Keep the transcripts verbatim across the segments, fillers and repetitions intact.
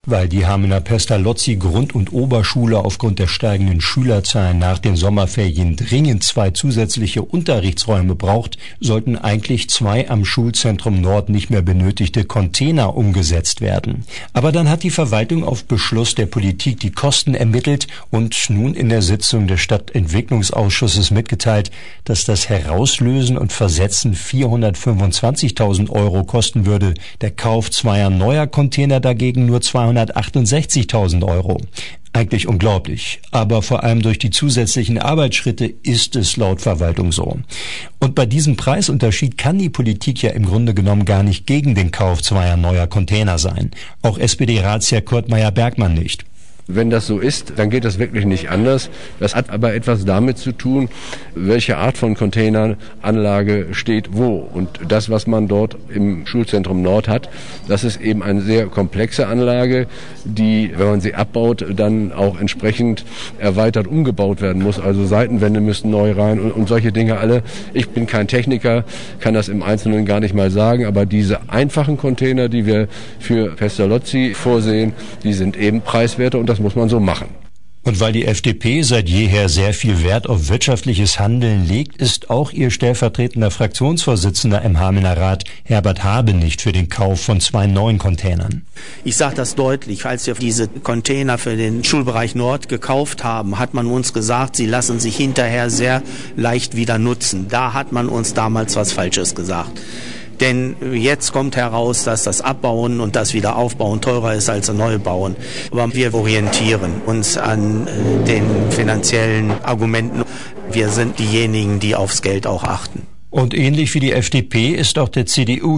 Weil die Hamelner Pestalozzi Grund- und Oberschule aufgrund der steigenden Schülerzahlen nach den Sommerferien dringend zwei zusätzliche Unterrichtsräume braucht, sollten eigentlich zwei am Schulzentrum Nord nicht mehr benötigte Container umgesetzt werden. Aber dann hat die Verwaltung auf Beschluss der Politik die Kosten ermittelt und nun in der Sitzung des Stadtentwicklungsausschusses mitgeteilt, dass das Herauslösen und Versetzen vierhundertfünfundzwanzigtausend Euro kosten würde, der Kauf zweier neuer Container dagegen nur zweihundertachtundsechzigtausend Euro. Eigentlich unglaublich, aber vor allem durch die zusätzlichen Arbeitsschritte ist es laut Verwaltung so. Und bei diesem Preisunterschied kann die Politik ja im Grunde genommen gar nicht gegen den Kauf zweier neuer Container sein. Auch S P D-Ratsherr Kurt Meyer-Bergmann nicht. Wenn das so ist, dann geht das wirklich nicht anders. Das hat aber etwas damit zu tun, welche Art von Containeranlage steht wo. Und das, was man dort im Schulzentrum Nord hat, das ist eben eine sehr komplexe Anlage, die, wenn man sie abbaut, dann auch entsprechend erweitert umgebaut werden muss. Also Seitenwände müssen neu rein und, und solche Dinge alle. Ich bin kein Techniker, kann das im Einzelnen gar nicht mal sagen, aber diese einfachen Container, die wir für Pestalozzi vorsehen, die sind eben preiswerter und das muss man so machen. Und weil die F D P seit jeher sehr viel Wert auf wirtschaftliches Handeln legt, ist auch ihr stellvertretender Fraktionsvorsitzender im Hamelner Rat, Herbert Habe, nicht für den Kauf von zwei neuen Containern. Ich sage das deutlich, als wir diese Container für den Schulbereich Nord gekauft haben, hat man uns gesagt, sie lassen sich hinterher sehr leicht wieder nutzen. Da hat man uns damals was Falsches gesagt. Denn jetzt kommt heraus, dass das Abbauen und das Wiederaufbauen teurer ist als das Neubauen. Aber wir orientieren uns an den finanziellen Argumenten. Wir sind diejenigen, die aufs Geld auch achten. Und ähnlich wie die F D P ist auch der C D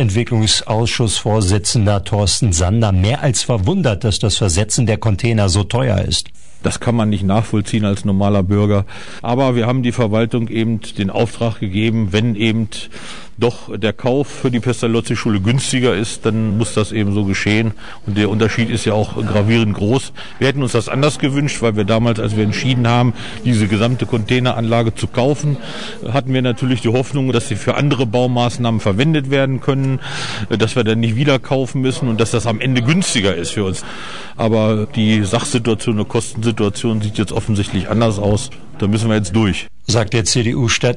U-Stadtentwicklungsausschussvorsitzender Thorsten Sander mehr als verwundert, dass das Versetzen der Container so teuer ist. Das kann man nicht nachvollziehen als normaler Bürger. Aber wir haben die Verwaltung eben den Auftrag gegeben, wenn eben doch der Kauf für die Pestalozzi-Schule günstiger ist, dann muss das eben so geschehen. Und der Unterschied ist ja auch gravierend groß. Wir hätten uns das anders gewünscht, weil wir damals, als wir entschieden haben, diese gesamte Containeranlage zu kaufen, hatten wir natürlich die Hoffnung, dass sie für andere Baumaßnahmen verwendet werden können, dass wir dann nicht wieder kaufen müssen und dass das am Ende günstiger ist für uns. Aber die Sachsituation, die Kostensituation sieht jetzt offensichtlich anders aus. Da müssen wir jetzt durch, sagt der C D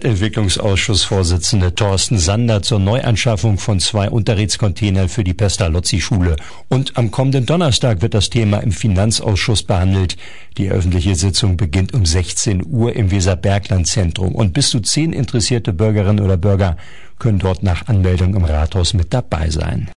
U-Stadtentwicklungsausschussvorsitzende Thorsten Sander zur Neuanschaffung von zwei Unterrichtscontainern für die Pestalozzi-Schule. Und am kommenden Donnerstag wird das Thema im Finanzausschuss behandelt. Die öffentliche Sitzung beginnt um sechzehn Uhr im Weserbergland-Zentrum und bis zu zehn interessierte Bürgerinnen oder Bürger können dort nach Anmeldung im Rathaus mit dabei sein.